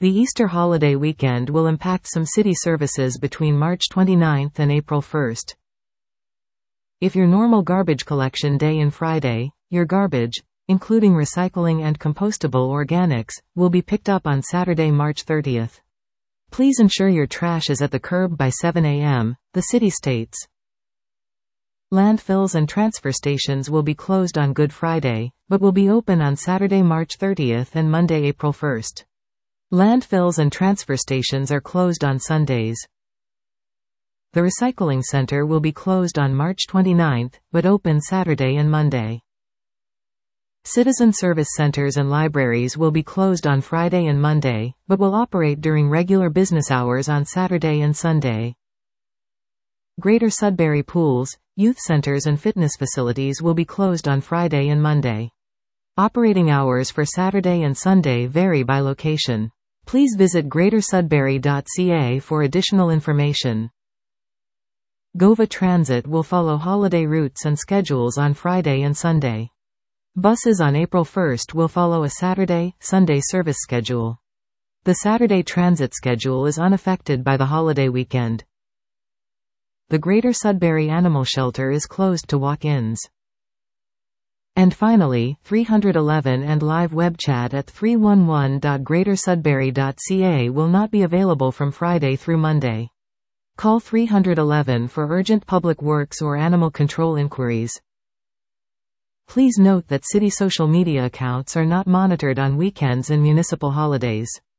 The Easter holiday weekend will impact some city services between March 29 and April 1. If your normal garbage collection day in Friday, your garbage, including recycling and compostable organics, will be picked up on Saturday, March 30. Please ensure your trash is at the curb by 7 a.m., the city states. Landfills and transfer stations will be closed on Good Friday, but will be open on Saturday, March 30 and Monday, April 1. Landfills and transfer stations are closed on Sundays. The recycling center will be closed on March 29, but open Saturday and Monday. Citizen service centers and libraries will be closed on Friday and Monday, but will operate during regular business hours on Saturday and Sunday. Greater Sudbury pools, youth centers and fitness facilities will be closed on Friday and Monday. Operating hours for Saturday and Sunday vary by location. Please visit greatersudbury.ca for additional information. GOVA Transit will follow holiday routes and schedules on Friday and Sunday. Buses on April 1 will follow a Saturday-Sunday service schedule. The Saturday transit schedule is unaffected by the holiday weekend. The Greater Sudbury Animal Shelter is closed to walk-ins. And finally, 311 and live web chat at 311.greatersudbury.ca will not be available from Friday through Monday. Call 311 for urgent public works or animal control inquiries. Please note that city social media accounts are not monitored on weekends and municipal holidays.